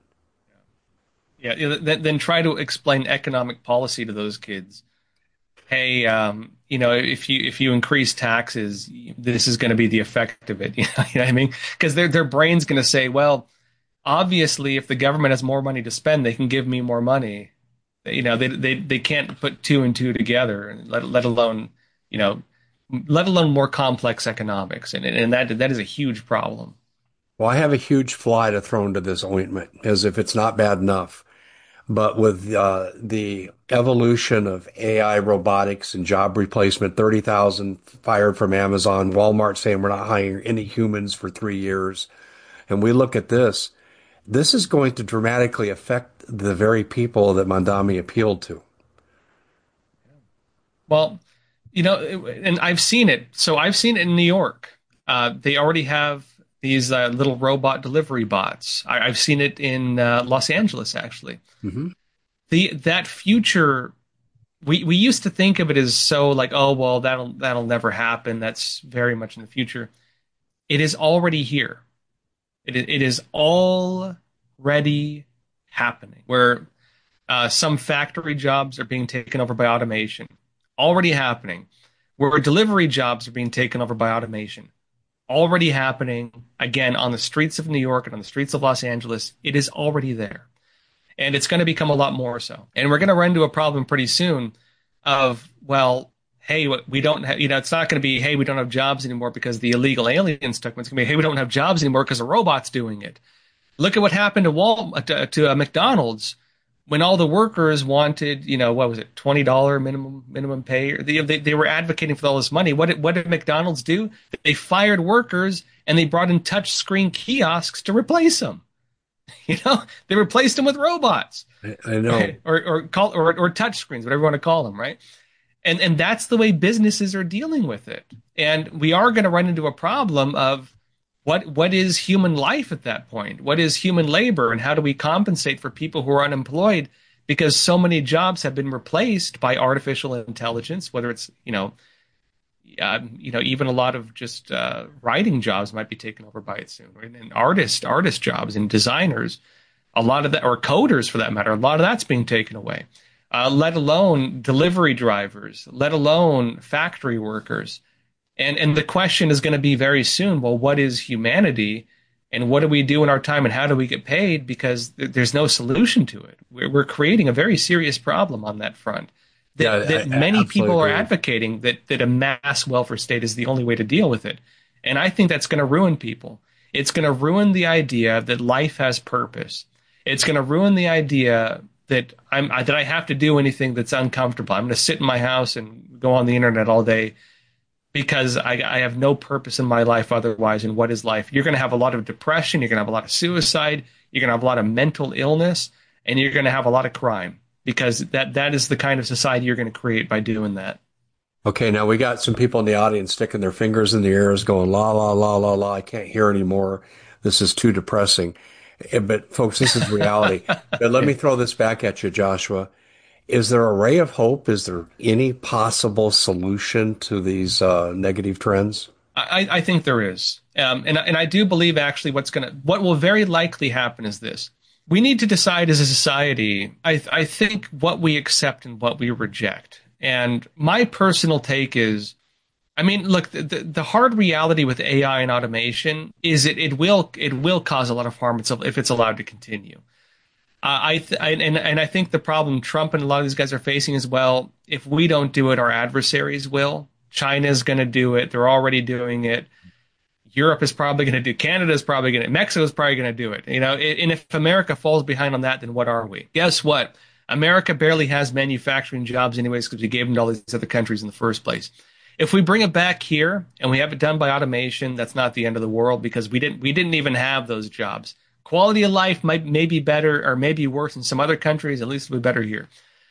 Yeah, then, then try to explain economic policy to those kids. Hey, um, you know, if you if you increase taxes, this is going to be the effect of it. You know, you know what I mean? Because their their brain's going to say, well, obviously, if the government has more money to spend, they can give me more money. You know, they they they can't put two and two together, let let alone, you know, let alone more complex economics, and and that that is a huge problem. Well, I have a huge fly to throw into this ointment, as if it's not bad enough. But with uh, the evolution of A I robotics and job replacement, thirty thousand fired from Amazon, Walmart saying we're not hiring any humans for three years. And we look at this, this is going to dramatically affect the very people that Mamdani appealed to. Well, you know, and I've seen it. So I've seen it in New York. Uh, they already have these uh, little robot delivery bots. I, I've seen it in uh, Los Angeles, actually. Mm-hmm. The that future, we we used to think of it as so like, oh well, that'll that'll never happen. That's very much in the future. It is already here. It it is already happening. Where uh, some factory jobs are being taken over by automation, already happening. Where delivery jobs are being taken over by automation. Already happening, again, on the streets of New York and on the streets of Los Angeles. It is already there. And it's going to become a lot more so. And we're going to run into a problem pretty soon of, well, hey, we don't have, you know, it's not going to be, hey, we don't have jobs anymore because the illegal aliens took them. It's going to be, hey, we don't have jobs anymore because a robot's doing it. Look at what happened to Walmart, to, to uh, McDonald's when all the workers wanted, you know, what was it, twenty dollars minimum minimum pay? They, they, they were advocating for all this money. What did, what did McDonald's do? They fired workers and they brought in touch screen kiosks to replace them. You know, they replaced them with robots. I, I know, right? or or call or or touch screens, whatever you want to call them, right? And and that's the way businesses are dealing with it. And we are going to run into a problem of what what is human life at that point? What is human labor, and how do we compensate for people who are unemployed because so many jobs have been replaced by artificial intelligence? Whether it's you know. Uh, you know, even a lot of just uh, writing jobs might be taken over by it soon, right? And artist, artist jobs and designers, a lot of that, or coders for that matter, a lot of that's being taken away. Uh, let alone delivery drivers, let alone factory workers. And and the question is going to be very soon, well, what is humanity, and what do we do in our time, and how do we get paid? Because th- there's no solution to it. We're, we're creating a very serious problem on that front. That, yeah, that I, many I people agree. Are advocating that, that a mass welfare state is the only way to deal with it. And I think that's going to ruin people. It's going to ruin the idea that life has purpose. It's going to ruin the idea that I'm that I have to do anything that's uncomfortable. I'm going to sit in my house and go on the internet all day because I, I have no purpose in my life otherwise. And what is life? You're going to have a lot of depression. You're going to have a lot of suicide. You're going to have a lot of mental illness, and you're going to have a lot of crime because that that is the kind of society you're going to create by doing that. Okay, now we got some people in the audience sticking their fingers in the ears going, la, la, la, la, la, I can't hear anymore. This is too depressing. Eh, But folks, this is reality. But let me throw this back at you, Joshua. Is there a ray of hope? Is there any possible solution to these uh, negative trends? I, I think there is, um, and and I do believe actually what's going to what will very likely happen is this: we need to decide as a society. I I think what we accept and what we reject. And my personal take is, I mean, look, the, the, the hard reality with A I and automation is it it will it will cause a lot of harm if it's allowed to continue. Uh, I, th- I and and I think the problem Trump and a lot of these guys are facing as well. If we don't do it, our adversaries will. China's going to do it. They're already doing it. Europe is probably going to do. Canada is probably going to. Mexico is probably going to do it. You know, and if America falls behind on that, then what are we? Guess what? America barely has manufacturing jobs anyways because we gave them to all these other countries in the first place. If we bring it back here and we have it done by automation, that's not the end of the world because we didn't we didn't even have those jobs. Quality of life might may be better or maybe worse in some other countries. At least it'll be better here.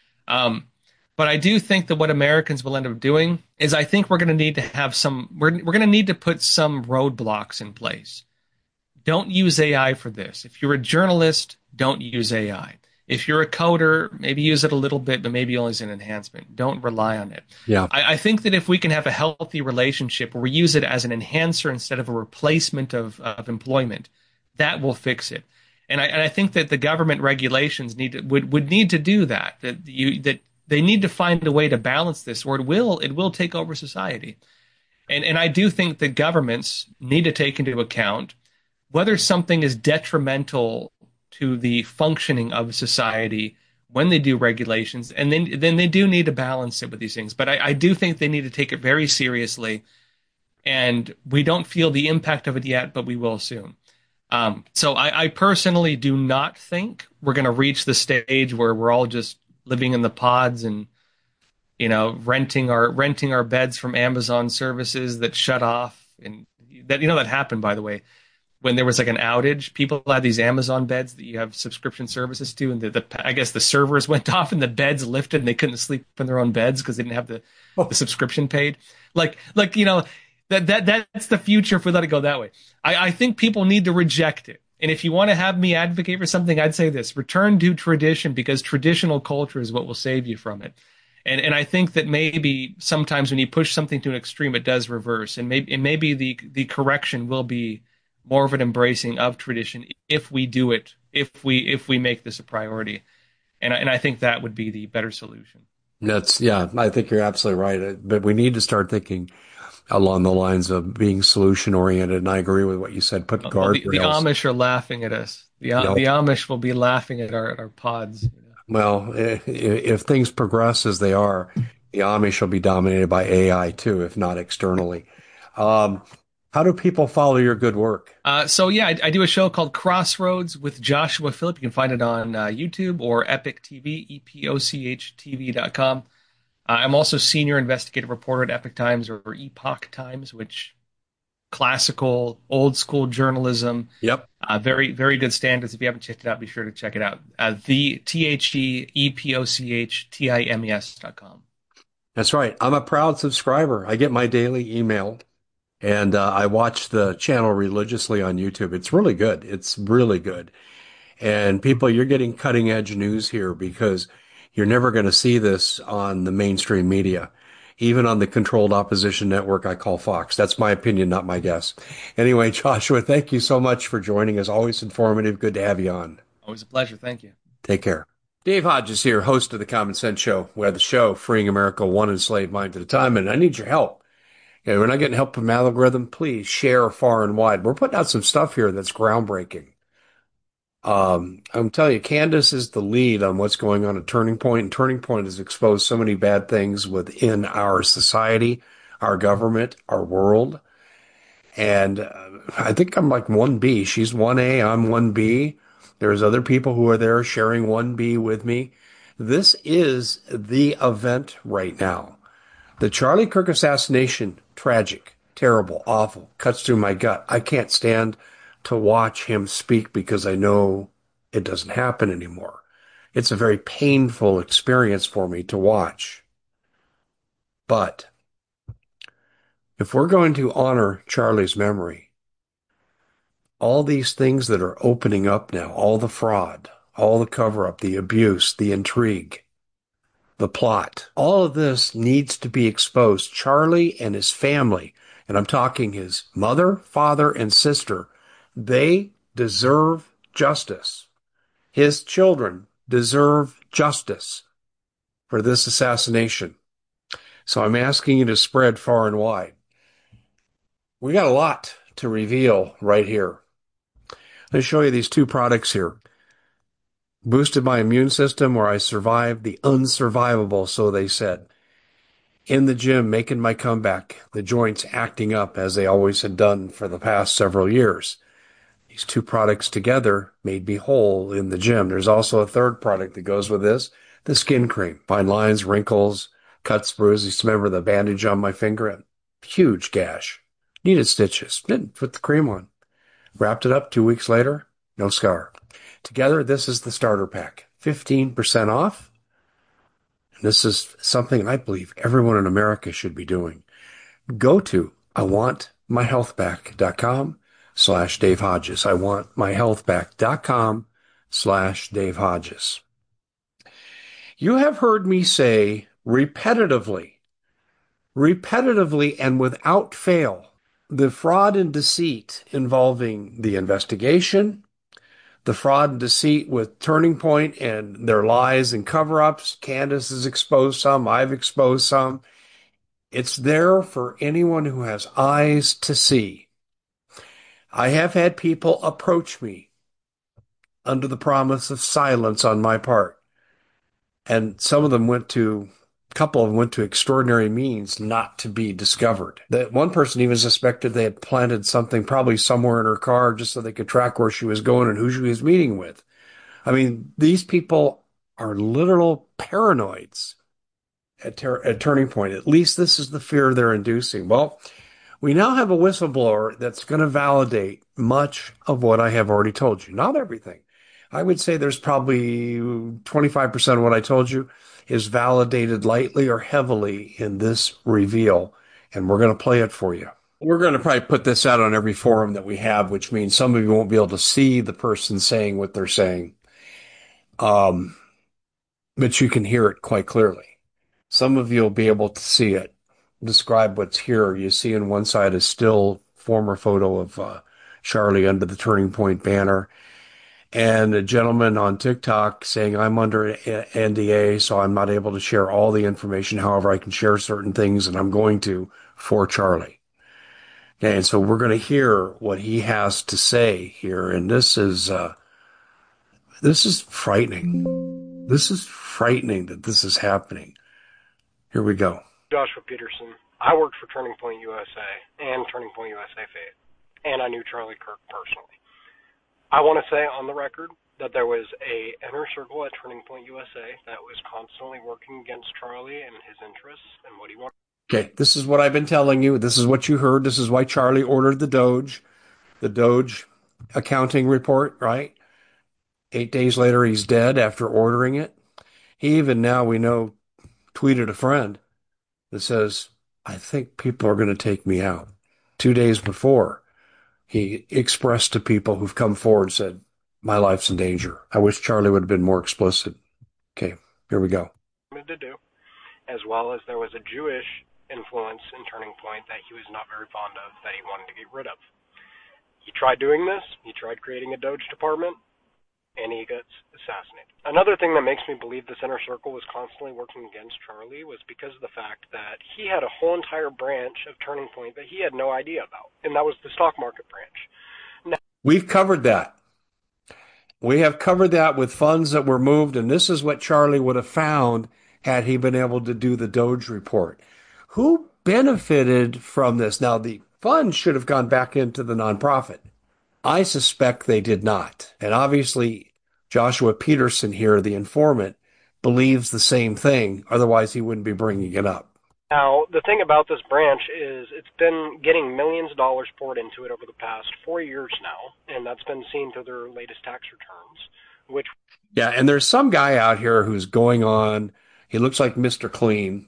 Um, but I do think that what Americans will end up doing is I think we're going to need to have some we're we're going to need to put some roadblocks in place. Don't use A I for this. If you're a journalist, don't use A I. If you're a coder, maybe use it a little bit, but maybe only as an enhancement. Don't rely on it. Yeah. I, I think that if we can have a healthy relationship where we use it as an enhancer instead of a replacement of, of employment, that will fix it. And I, and I think that the government regulations need to, would, would need to do that. That you that they need to find a way to balance this, or it will it will take over society. And and I do think that governments need to take into account whether something is detrimental to the functioning of society when they do regulations, and then then they do need to balance it with these things. But I, I do think they need to take it very seriously, and we don't feel the impact of it yet, but we will soon. Um, so I, I personally do not think we're going to reach the stage where we're all just living in the pods and, you know, renting our renting our beds from Amazon services that shut off. And that, you know, that happened, by the way, when there was like an outage. People had these Amazon beds that you have subscription services to, and the, the I guess the servers went off and the beds lifted and they couldn't sleep in their own beds because they didn't have the, oh. the subscription paid. Like like you know. That that that's the future if we let it go that way. I, I think people need to reject it. And if you want to have me advocate for something, I'd say this: return to tradition, because traditional culture is what will save you from it. And and I think that maybe sometimes when you push something to an extreme, it does reverse. And maybe and maybe the the correction will be more of an embracing of tradition if we do it, if we if we make this a priority. And I, and I think that would be the better solution. That's yeah, I think you're absolutely right. But we need to start thinking along the lines of being solution oriented. And I agree with what you said. Put well, guardrails. The, the Amish are laughing at us. The, yep. the Amish will be laughing at our, at our pods. You know? Well, if, if things progress as they are, the Amish will be dominated by A I too, if not externally. Um, how do people follow your good work? Uh, so yeah, I, I do a show called Crossroads with Joshua Phillip. You can find it on uh, YouTube or Epoch T V, E P O C H T V dot com. Uh, I'm also senior investigative reporter at Epoch Times, or Epoch Times, which classical, old school journalism. Yep. Uh, very, very good standards. If you haven't checked it out, be sure to check it out. Uh, the T H E E P O C H T I M E S dot com. That's right. I'm a proud subscriber. I get my daily email, and uh, I watch the channel religiously on YouTube. It's really good. It's really good. And people, you're getting cutting edge news here, because you're never going to see this on the mainstream media, even on the controlled opposition network I call Fox. That's my opinion, not my guess. Anyway, Joshua, thank you so much for joining us. Always informative. Good to have you on. Always a pleasure. Thank you. Take care. Dave Hodges here, host of the Common Sense Show. We're the show freeing America one enslaved mind at a time, and I need your help. You know, we're not getting help from algorithm. Please share far and wide. We're putting out some stuff here that's groundbreaking. Um, I'm telling you, Candace is the lead on what's going on at Turning Point, and Turning Point has exposed so many bad things within our society, our government, our world. And uh, I think I'm like one B. She's one A, I'm one B. There's other people who are there sharing one B with me. This is the event right now. The Charlie Kirk assassination, tragic, terrible, awful, cuts through my gut. I can't stand to watch him speak because I know it doesn't happen anymore. It's a very painful experience for me to watch. But if we're going to honor Charlie's memory, all these things that are opening up now, all the fraud, all the cover-up, the abuse, the intrigue, the plot, all of this needs to be exposed. Charlie and his family, and I'm talking his mother, father, and sister, they deserve justice. His children deserve justice for this assassination. So I'm asking you to spread far and wide. We got a lot to reveal right here. Let me show you these two products here. Boosted my immune system where I survived the unsurvivable, so they said. In the gym, making my comeback, the joints acting up as they always had done for the past several years. These two products together made me whole in the gym. There's also a third product that goes with this, the skin cream. Fine lines, wrinkles, cuts, bruises. Remember the bandage on my finger? Huge gash. Needed stitches. Didn't put the cream on. Wrapped it up two weeks later, no scar. Together, this is the starter pack. fifteen percent off. And this is something I believe everyone in America should be doing. Go to I want my health back dot com slash Dave Hodges. I want my health back dot com slash Dave Hodges. You have heard me say repetitively, repetitively and without fail, the fraud and deceit involving the investigation, the fraud and deceit with Turning Point and their lies and cover-ups. Candace has exposed some. I've exposed some. It's there for anyone who has eyes to see. I have had people approach me under the promise of silence on my part. And some of them went to A couple of them went to extraordinary means not to be discovered. That one person even suspected they had planted something probably somewhere in her car just so they could track where she was going and who she was meeting with. I mean, these people are literal paranoids at, ter- at Turning Point. At least this is the fear they're inducing. Well, we now have a whistleblower that's going to validate much of what I have already told you. Not everything. I would say there's probably twenty-five percent of what I told you is validated lightly or heavily in this reveal, and we're going to play it for you. We're going to probably put this out on every forum that we have, which means some of you won't be able to see the person saying what they're saying, um, but you can hear it quite clearly. Some of you will be able to see it. Describe what's here. You see on one side a still former photo of uh, Charlie under the Turning Point banner, and a gentleman on TikTok saying, I'm under N D A, so I'm not able to share all the information. However, I can share certain things, and I'm going to for Charlie. Okay, and so we're going to hear what he has to say here, and this is uh, this is frightening. This is frightening that this is happening. Here we go. Joshua Peterson. I worked for Turning Point U S A and Turning Point U S A Faith, and I knew Charlie Kirk personally. I want to say on the record that there was a inner circle at Turning Point U S A that was constantly working against Charlie and his interests and what he wanted. Okay, this is what I've been telling you. This is what you heard. This is why Charlie ordered the Doge, the Doge accounting report, right? Eight days later, he's dead after ordering it. He even now, we know, tweeted a friend that says, I think people are going to take me out. Two days before, he expressed to people who've come forward, said, my life's in danger. I wish Charlie would have been more explicit. Okay, here we go. To do, as well as there was a Jewish influence in Turning Point that he was not very fond of, that he wanted to get rid of. He tried doing this. He tried creating a Doge department, and he gets assassinated. Another thing that makes me believe this inner circle was constantly working against Charlie was because of the fact that he had a whole entire branch of Turning Point that he had no idea about, and that was the stock market branch. Now, we've covered that. We have covered that with funds that were moved, and this is what Charlie would have found had he been able to do the Doge report. Who benefited from this? Now, the funds should have gone back into the nonprofit. I suspect they did not. And obviously, Joshua Peterson here, the informant, believes the same thing. Otherwise, he wouldn't be bringing it up. Now, the thing about this branch is it's been getting millions of dollars poured into it over the past four years now, and that's been seen through their latest tax returns, which... Yeah, and there's some guy out here who's going on, he looks like Mister Clean,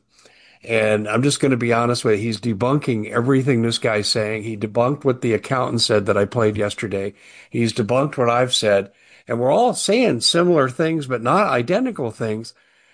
and I'm just going to be honest with you, he's debunking everything this guy's saying. He debunked what the accountant said that I played yesterday. He's debunked what I've said, and we're all saying similar things, but not identical things.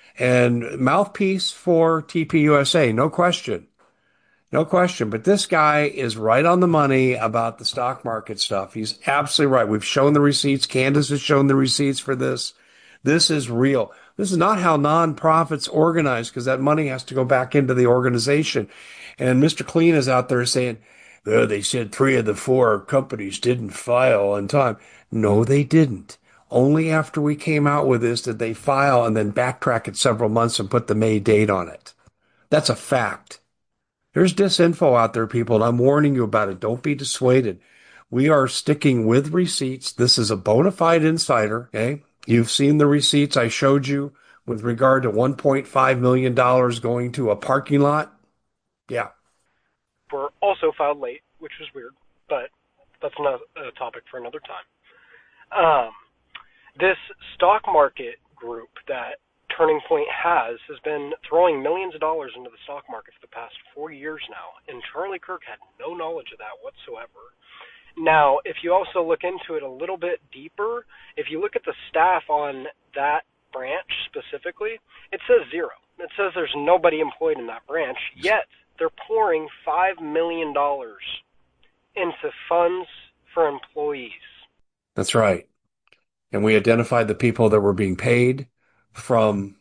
And mouthpiece for T P U S A, no question. No question. But this guy is right on the money about the stock market stuff. He's absolutely right. We've shown the receipts. Candace has shown the receipts for this. This is real. This is not how nonprofits organize, because that money has to go back into the organization. And Mister Clean is out there saying, oh, they said three of the four companies didn't file on time. No, they didn't. Only after we came out with this did they file and then backtrack it several months and put the May date on it. That's a fact. There's disinfo out there, people, and I'm warning you about it. Don't be dissuaded. We are sticking with receipts. This is a bona fide insider, okay? You've seen the receipts I showed you with regard to one point five million dollars going to a parking lot. Yeah. Were also filed late, which was weird, but that's not a topic for another time. Um, this stock market group that Turning Point has has been throwing millions of dollars into the stock market for the past four years now, and Charlie Kirk had no knowledge of that whatsoever. Now, if you also look into it a little bit deeper, if you look at the staff on that branch specifically, it says zero. It says there's nobody employed in that branch, yet they're pouring five million dollars into funds for employees. That's right. And we identified the people that were being paid from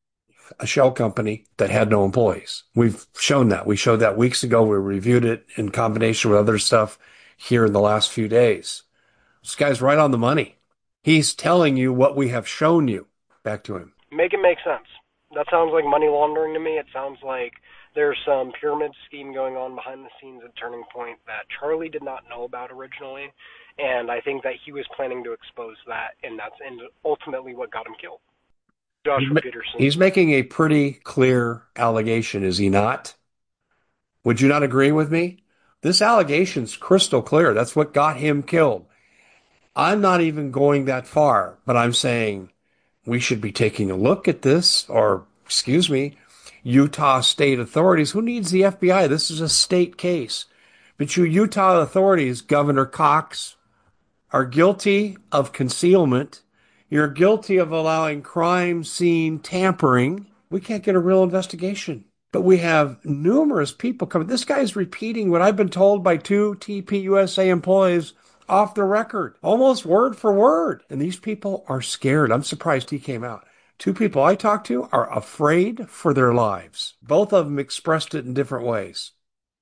a shell company that had no employees. We've shown that. We showed that weeks ago. We reviewed it in combination with other stuff here in the last few days. This guy's right on the money. He's telling you what we have shown you. Back to him. Make it make sense. That sounds like money laundering to me. It sounds like there's some pyramid scheme going on behind the scenes at Turning Point that Charlie did not know about originally. And I think that he was planning to expose that, and that's ultimately what got him killed. Joshua he's, Peterson. He's making a pretty clear allegation, is he not? Would you not agree with me? This allegation's crystal clear. That's what got him killed. I'm not even going that far, but I'm saying we should be taking a look at this, or, excuse me, Utah state authorities. Who needs the F B I? This is a state case. But you Utah authorities, Governor Cox, are guilty of concealment. You're guilty of allowing crime scene tampering. We can't get a real investigation. But we have numerous people coming. This guy's repeating what I've been told by two T P U S A employees off the record, almost word for word. And these people are scared. I'm surprised he came out. Two people I talked to are afraid for their lives. Both of them expressed it in different ways.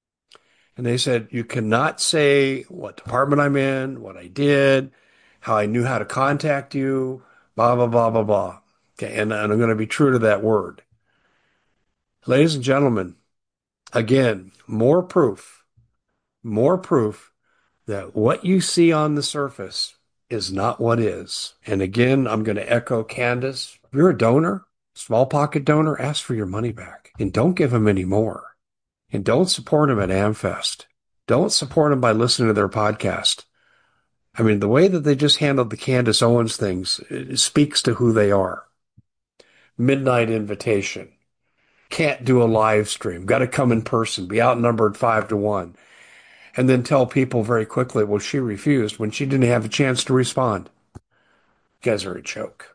And they said, you cannot say what department I'm in, what I did, how I knew how to contact you, blah, blah, blah, blah, blah. Okay, and, and I'm going to be true to that word. Ladies and gentlemen, again, more proof, more proof that what you see on the surface is not what is. And again, I'm going to echo Candace. If you're a donor, small pocket donor, ask for your money back and don't give them any more. And don't support them at AmFest. Don't support them by listening to their podcast. I mean, the way that they just handled the Candace Owens things, it speaks to who they are. Midnight invitation. Can't do a live stream. Got to come in person. Be outnumbered five to one. And then tell people very quickly, well, she refused when she didn't have a chance to respond. You guys are a joke.